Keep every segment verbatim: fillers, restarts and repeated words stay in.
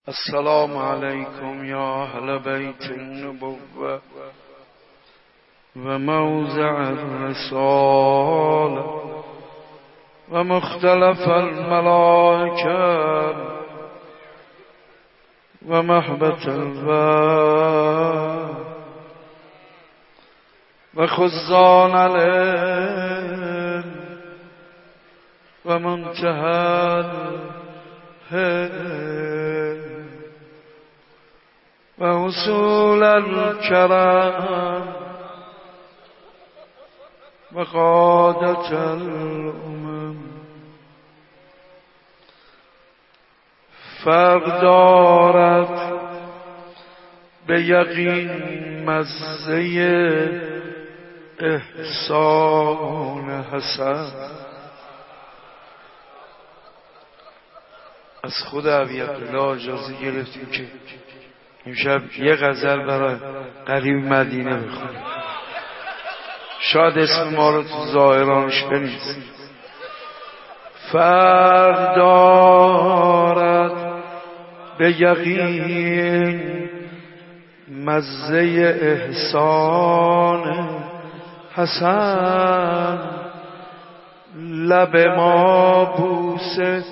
السلام علیکم یا اهل بیت النبوة و موضع الرسالة و مختلف الملائکه و محبت الوحی و خزان العلم و منتهى الهدى و اصول الکرم و قادة الامم. فرق دارد به یقین مزه احسان حسن. از خود عبیدالله اجازه گرفتیم که امشب یه غزل برای قریب مدینه بخونیم. شاید اسم ما رو تو ظاهرانش بنویسیم. فرق دارد به یقین مزه احسان حسن. لب ما بوسه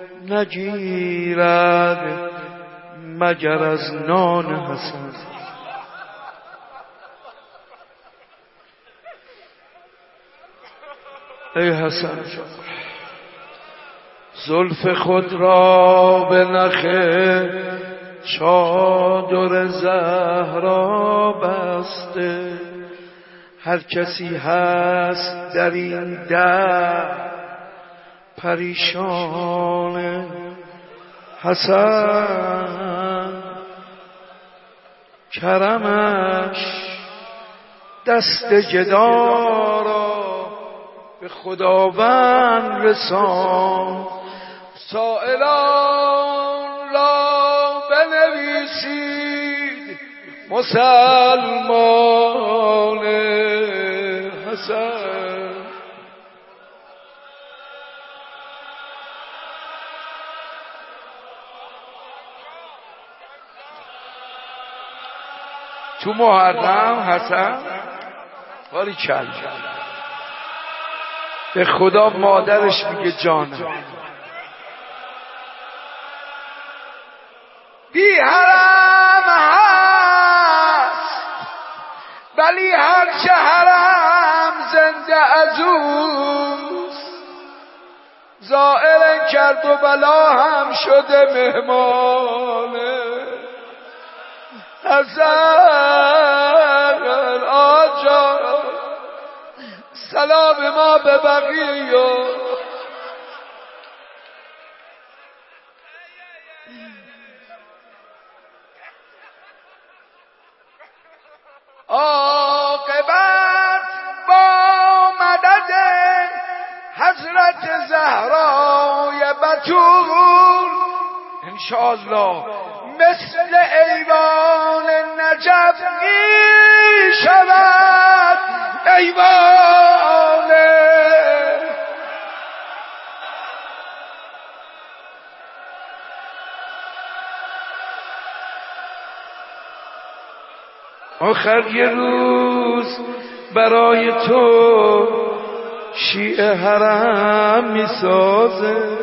نگیرد مگر از نان حسن. ای حسن زلف خود را به نخ چادر زهرا بسته. هر کسی هست در این در پریشان حسن. کرمش دست گدا را به خداوند رسان. سائلان را بنویسید مسلمان حسن. تو محرم حسن باری کل به خدا مادرش میگه جانم. بی حرم هست ولی هرچه حرم زنده از اوست. زائر کرد و بلا هم شده مهمانه حسن. آجا سلام ما به بقیه. عاقبت با مدد حضرت زهرای بتول انشاءالله مثل ایوان نجف می شود. ایوان آخر یه روز برای تو شیعه حرم می سازه.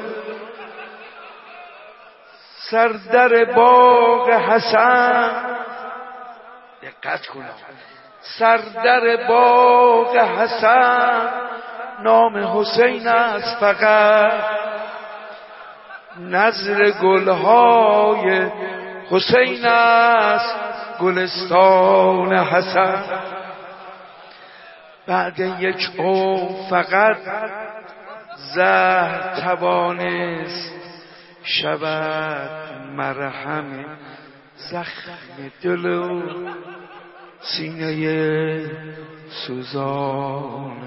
سردر باغ حسن دقت کن. سردر باغ حسن نام حسین است فقط. نظر گلهای حسین است گلستان حسن. بعد یک عمر فقط زهر توانست شود مرهم زخم دل و سینه سوزان.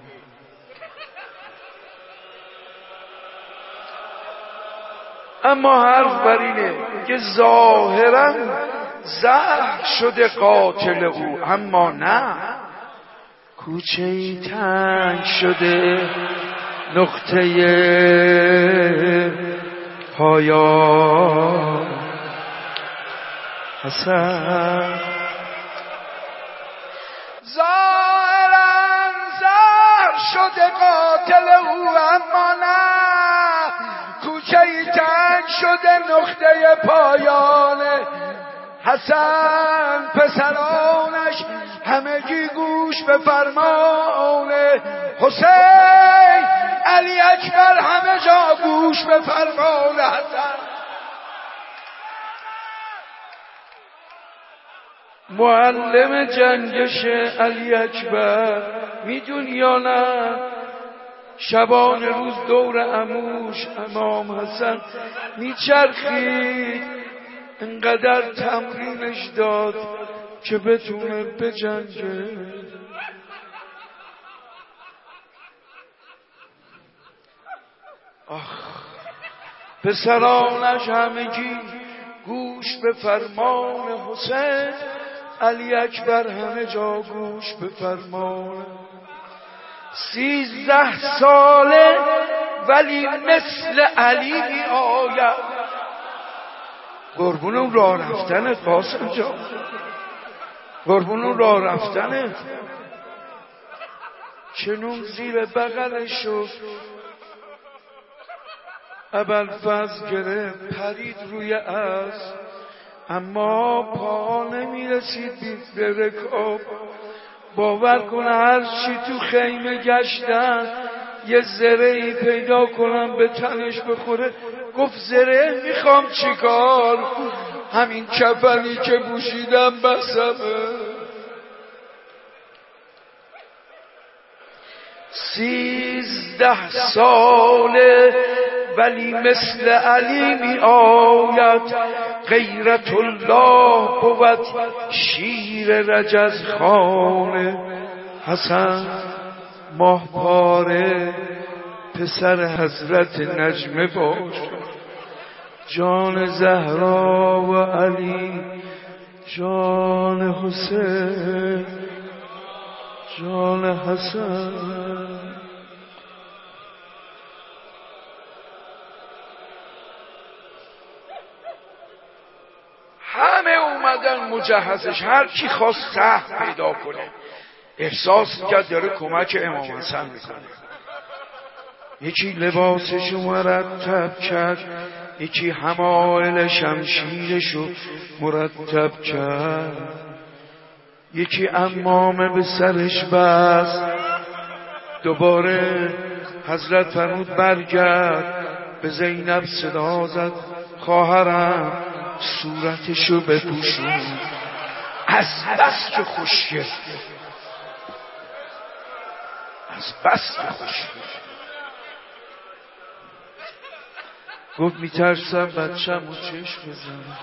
اما حرف بر اینه که ظاهرا زهر شده قاتل او، اما نه، کوچه تنگ شده نقطه پایان حسن. ظاهرا زهر شده قاتل او، اما نه کوچه ای تنگ شده نقطه پایان حسن. پسرانش همگی گوش به فرمان حسین، علی اکبر همه جا گوش به فرمان حسن. معلم جنگش علی اکبر میدونی یا نه؟ شبان روز دور عموش امام حسن میچرخید، انقدر تمرینش داد که بتونه بجنگه. آخ، پسرانش همگی گوش به فرمان حسین، علی اکبر همه جا گوش به فرمان. سیزده ساله ولی مثل علی می آید. قربون اون راه رفتنت قاسم جان، قربون اون راه رفتنت. چنون زیر بغلش شد ابوالفضل گره پرید روی اسب، اما پا نمیرسید به رکاب. باور کنه هر چی تو خیمه گشتن یه زرهی پیدا کنم به تنش بخوره. گفت زره میخوام چیکار؟ همین کفنی که پوشیدم بسمه. سیزده ساله ولی مثل علی می آید. غیرت الله بود شیر رجز خانه. حسن ماه پاره پسر حضرت نجمه باش. جان زهرا و علی، جان حسین، جان حسن. همه اومدن مجهزش، هر کی خواست سهم پیدا کنه. احساس کرد داره کمک امام حسن میکنه. یکی لباسشو مرتب کرد، یکی حمایل شمشیرشو مرتب کرد، یکی عمامه به سرش بست. دوباره حضرت فرمود برگرد، به زینب صدا زد خواهرم صورتشو بپوشون، از بس که خوشگل، از بس که خوشگل. گفت میترسم بچم و چشم بزنم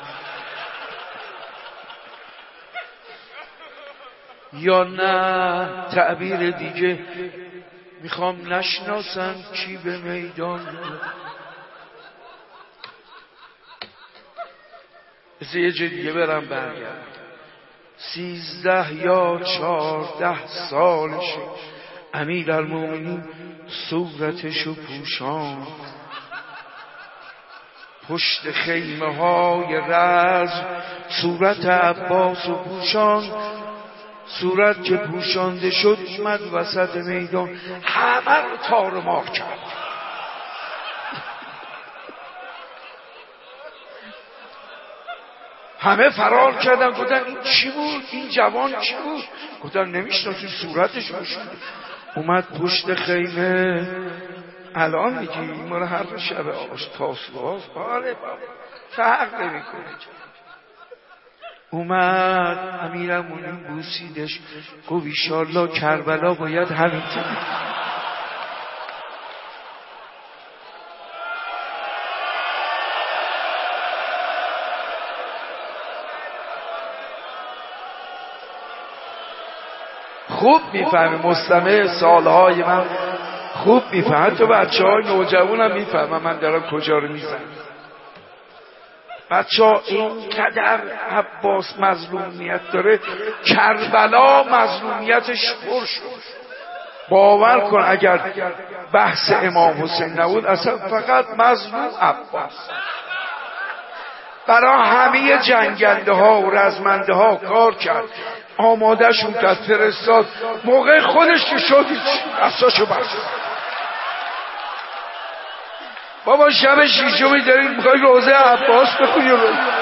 یا نه تعبیر دیگه میخوام نشناسم کی به میدان. بس یه جای دیگه برم برگردم. سیزده یا چارده سالشه امیرالمومنین صورتشو پوشان، پشت خیمه های رز صورت عباس و پوشان. صورت که پوشانده شد اومد وسط میدان، همه رو تار و مار کرد. همه فرار کردن. گفتن این چی بود؟ این جوان چی بود؟ گفتن نمیشناسیم، صورتش پوشونده. اومد پشت خیمه. الان میگی این ما رو هر شب آش تاسوهاست. آره بابا فرق نمی کنه. اومد امیرالمومنین بوسیدش، گفت ایشالله کربلا باید همینطور. خوب میفهمه مستمع سالهای من، خوب میفهمه. تو بچه های نوجوان هم میفهمه من دارم کجا رو میزنم. بچه ها اینقدر عباس مظلومیت داره، کربلا مظلومیتش پر شد. باور کن اگر بحث امام حسین نبود اصلا فقط مظلوم عباس. برای همه جنگنده ها و رزمنده ها کار کرد، آماده شون کرد، فرستاد. موقع خودش که شد دستاشو بست. بابا شب شیشمی دارید میخوای روزه عباس بخونی.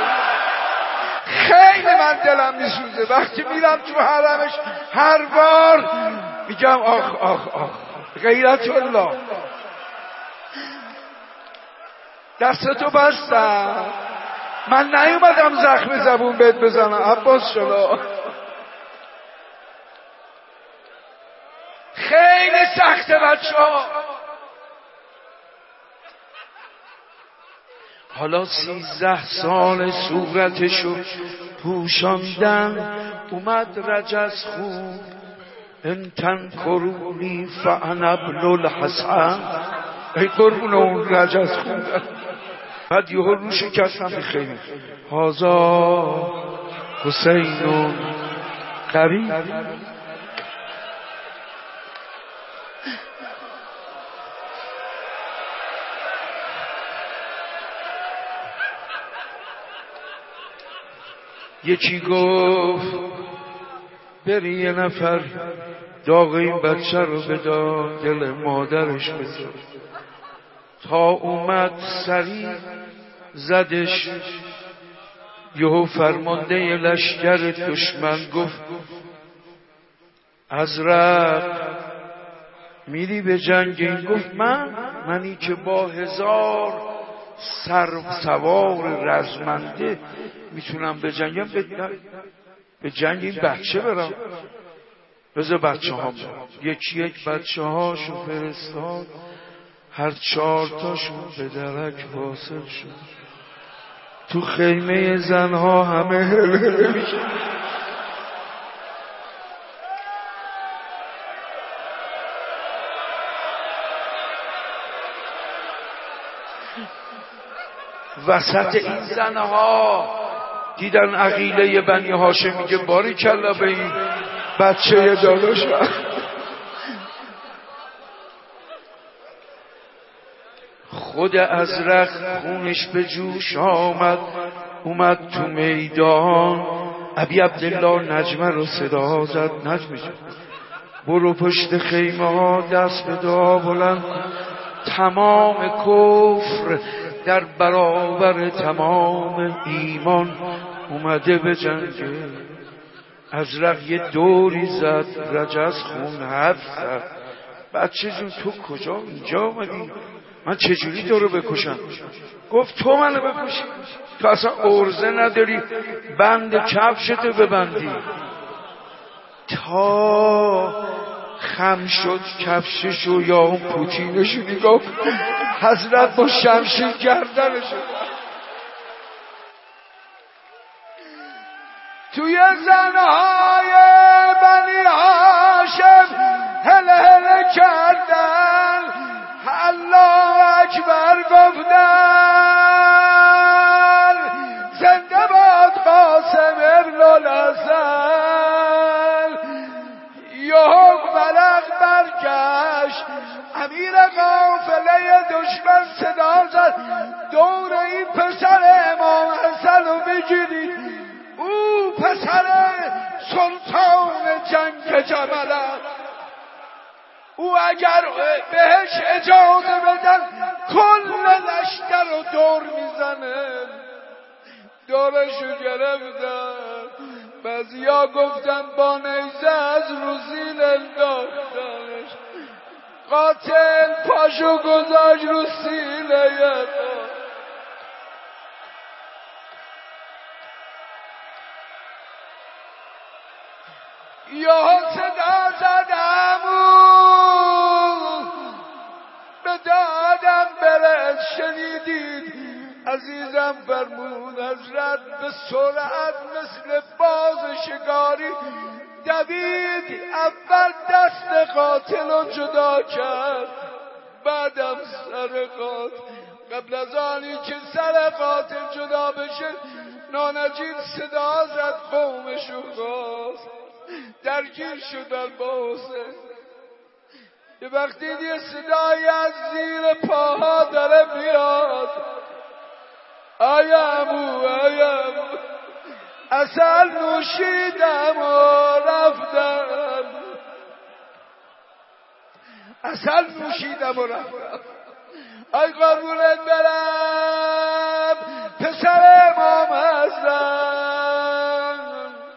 خیلی من دلم میسوزه وقتی میرم تو حرمش، هر بار میگم آخ آخ آخ غیرت الله. دستتو بستم، من نیومدم زخم زبون بهت بزنم عباس شلا. خیلی سخته بچه ها. حالا سیزده سال صورتشو پوشاندن، اومد رجز خون انتن کرونی فعنبل الحسن. ای قربون اون رجز خون. بعد یه رو شکستم بخیمه هازا حسین قریب. یکی گفت بری یه نفر داغ این بچه رو بدار، دل مادرش بزار. تا اومد سریع زدش، یهو فرمانده لشکر دشمن گفت ازرق میری به جنگ؟ این گفت من منی که با هزار سر سوار رزمنده میتونم به جنگم، به, به جنگ این بچه برم. بذار بچه ها برم. یکی یک بچه هاشو فرستاد، هر چهار تاشون به درک واصل شد. تو خیمه زنها همه هل هل میشه. وسط این زنها دیدن عقیله بنی هاشم، میگه باری کلا به این بچه داداشم. خود ازرق خونش به جوش آمد، اومد تو میدان. ابی عبدالله نجمه رو صدا زد، نجمه جد برو پشت خیمه ها دست به دعا بلند. تمام کفر در برابر تمام ایمان اومده به جنگه. ازرق یه دوری زد، رجز خون حرف زد. بچه جون تو کجا اینجا آمدی؟ من چجوری تو رو بکشم؟ گفت تو منو بکشی؟ تو اصلا ارزه نداری بند کفشتو ببندی. تا خم شد کفششو یا اون پوتینشو نگاه، حضرت با شمشیر گردنشو. توی زنهای بنی هاشم هل هل کردن، الله اکبر گفتن، زنده باد قاسم ابن الحسن. یهو ملک برگشت، امیر قافله دشمن صدا زد دور این پسر امام حسن رو بگیرید، او پسر سلطان جنگ جمل است. او اگر بهش اجازه بدن کل لشکر رو دور میزنه. دورشو گرفتن، بعضیا گفتن با نیزه از رو زیل انداختنش. قاتل پاشو گذاشت رو سیله یه یا صدا زدمون به دادم برس. شنیدید عزیزم فرمون حضرت به سرعت مثل باز شکاری دوید. اول دست قاتل رو جدا کرد، بعدم سر قاتل. قبل از آنی که سر قاتل جدا بشه نانجیب صدا زد قومشو خواست. درگیر شدن با حسین. یه وقتی یه صدایی از زیر پاها داره میاد، آیمو آیمو اصل نوشیدم و رفتم، اصل نوشیدم و رفتم. آی قربونت برم پسر امام حسن،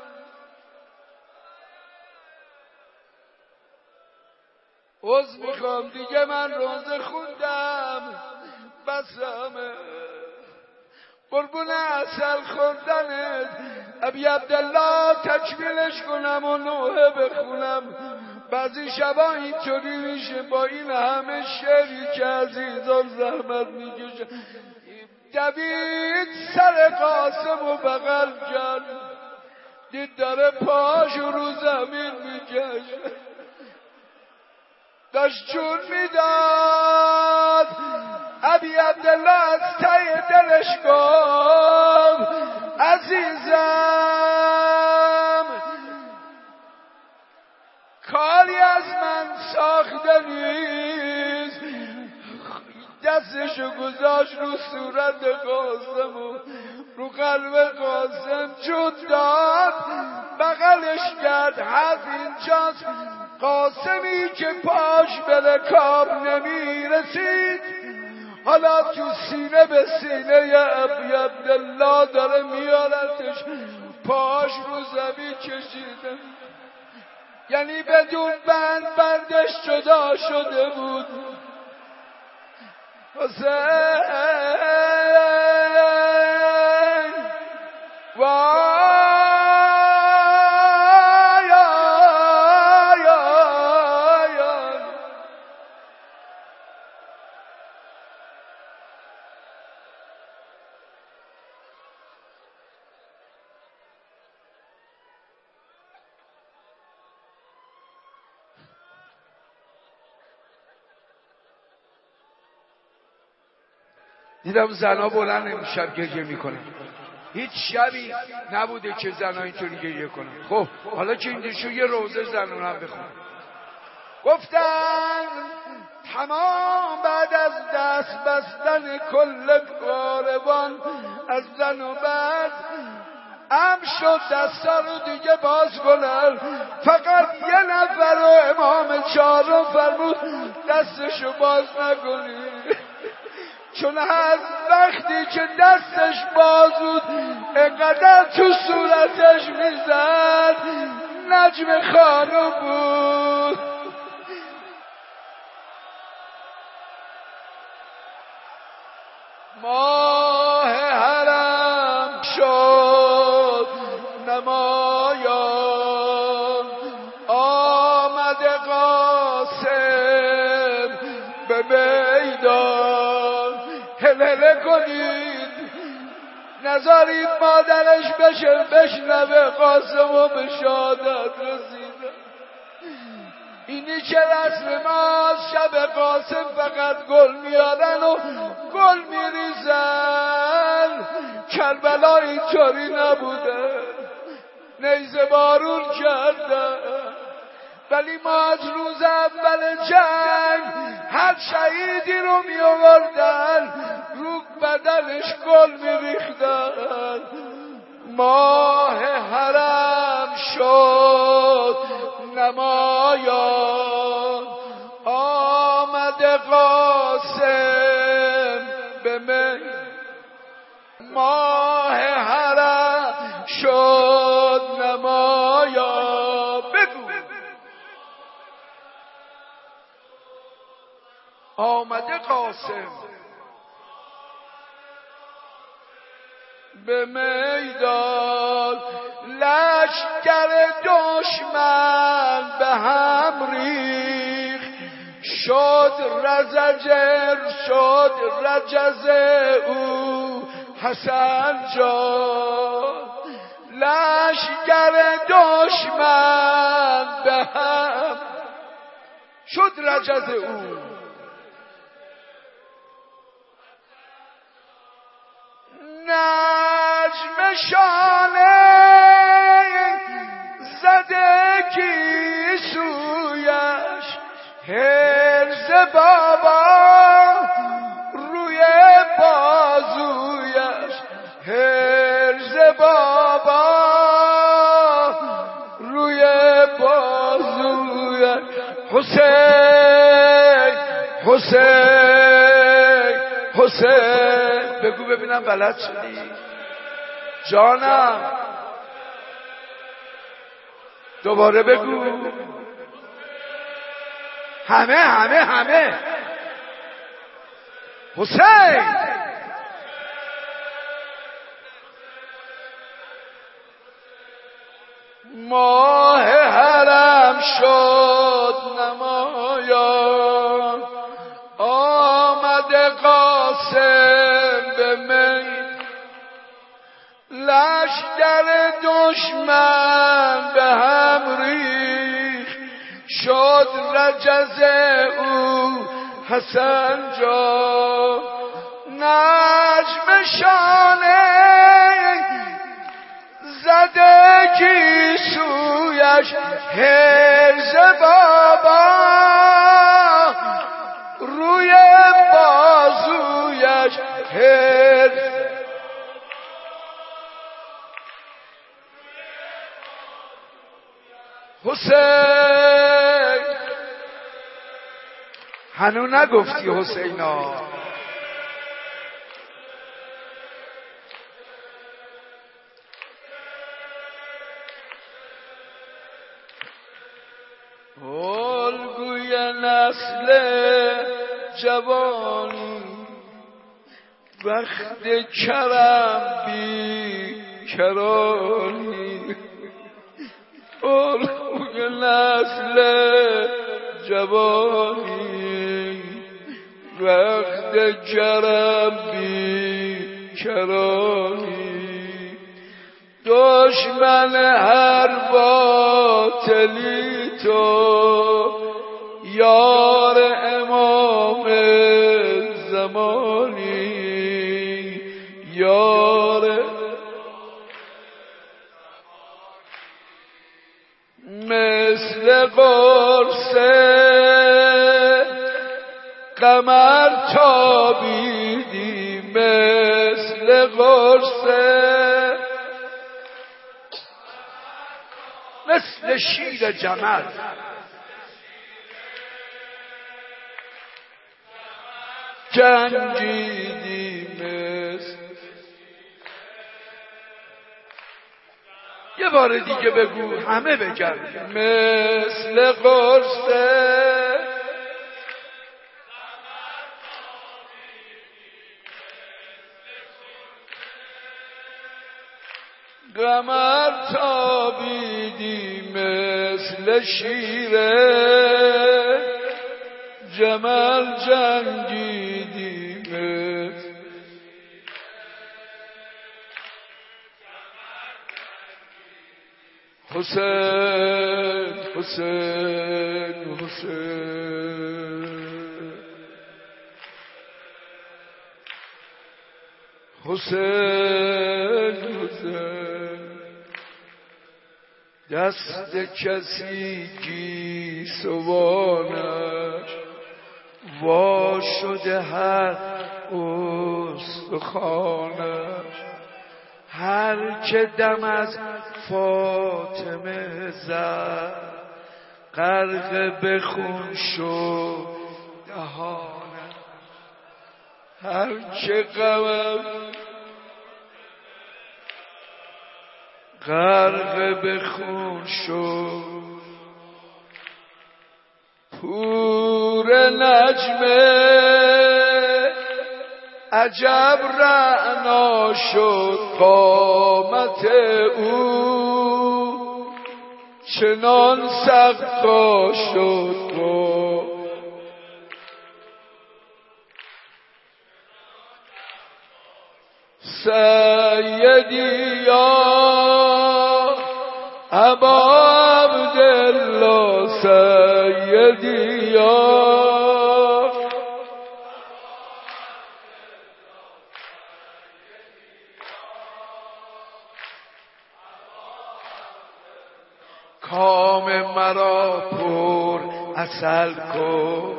عذر میخوام دیگه من روزه خوندم بسامه. قربون عسل خوردنت ابی عبدالله تکمیلش کنم و نوحه بخونم. بعضی شبا اینطوری میشه با این همه شعری که عزیزان زحمت میکشه. دوید سر قاسم و بغل کرد، دید داره پاش رو زمین میکشه، داشت چون میداد. ابی عبدالله از ته دلش گفت عزیزم کاری از من ساخته نیست. دستشو گذاشت رو صورت قاسم و رو قلب قاسم جود داد، بغلش کرد. حرف اینجاست قاسمی که پاش به رکاب نمی رسید حالا تو سینه به سینه ابی عبدالله داره میارتش، پاش رو زمین کشیده، یعنی بدون بند بندش جدا شده بود. حسین وای دیدم زنها بلند امشب گریه میکنن. هیچ شبی نبوده که زنها اینطوری گریه کنن. خب حالا که این شو یه روزه زنان هم بخون. گفتن تمام بعد از دست بستن کل کاروان از زن و بعد ام شد دستا رو دیگه باز کنن. فقط یه نفر رو امام چهارم فرمود دستشو باز نکنید، چون از وقتی که دستش باز بود اینقدر تو صورتش میزد نجم خانم بود. ماه حرم شد نمایان، آمد قاسم به میدان. هلهله کنید نذارید مادرش بشه بشنوه قاسم و به شهادت رسیده. اینی که رسم ماست، شب قاسم فقط گل میارن و گل میریزن. کربلا اینطوری نبوده، نیزه بارون کردن. ولی ما از روز اول جنگ هر شهیدی رو می آوردن رو بدنش گل می ریختن. ماه حرم شد نمایان، آمد قاسم به می. ماه حرم شد نمایان، بگو آمده قاسم به میدان. لشکر دشمن به هم ریخت، شد رزجر شد رجز او حسن جان. لشکر دشمن به هم شد رجز او. نجم شانه زده کی سویش، حرز بابا روی بازویش. حسین حسین حسین بگو ببینم بلد شدی جانم دوباره بگو همه همه همه حسین ماه حرم شد نمایان آمده قاسم به می لشکر دشمن به هم ریخت شد رجز او حسن جان نجم شانه زده کی سویش حرز بابا روی بازویش حرز حسین هنو نگفتی حسینا الگوی نسل جوانی وقت کرم بی کرانی الگوی نسل جوانی وقت کرم بی کرانی دشمن هر باطلی تو یار امام زمانی یار مثل قرص قمر تابیدی مثل قرص مثل شیر جمل جنگیدی مثل یه بار دیگه بگو همه بگن مثل قرصه قمر تابیدی مثل شیره جمل جنگیدی مثل حسین حسین حسین حسین حسین دست کسی گیسوانش وا شده هر استخوانش هر که دم از فاطمه زد غرق به خون شد دهانش هر که غم غرق به خون شد پور نجمه عجب رعنا شد قامت او چنان سقا شد با سیدی یا ابا عبدالله سیدی یا کام مرا پر عسل کن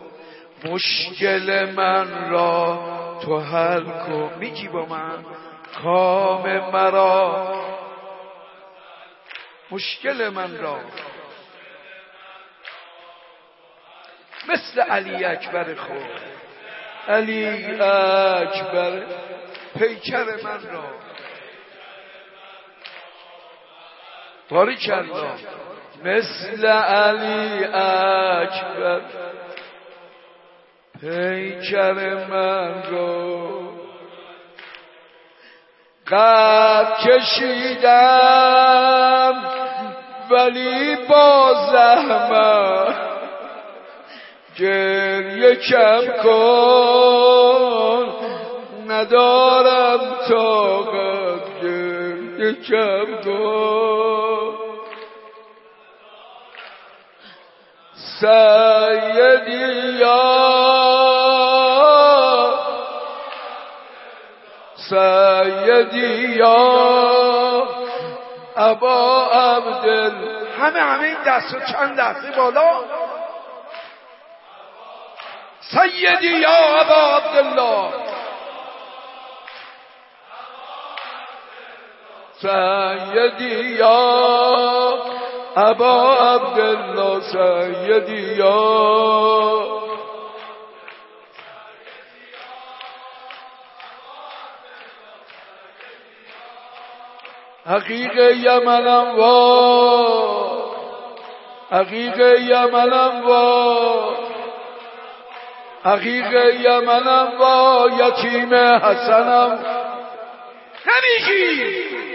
مشکل من را تو حل کن میگی با من کام مرا مشکل من را مثل علی اکبر خود. علی اکبر پیکر من را باریکالله، مثل علی اکبر پیکر من را قد کشیدم ولی با زحمت، گریه کم کن ندارم طاقت، گریه کم کن. سیدی یا سیدی یا ابا عبدل، همه همه این دست رو چند لحظه بالا. سیدی یا ابا عبدالله، سیدی یا ابا عبدالله، سیدی یا حقیق یمنم وا، حقیق یمنم وا، حقیق یمنم وا، یتیم حسنم نمیگی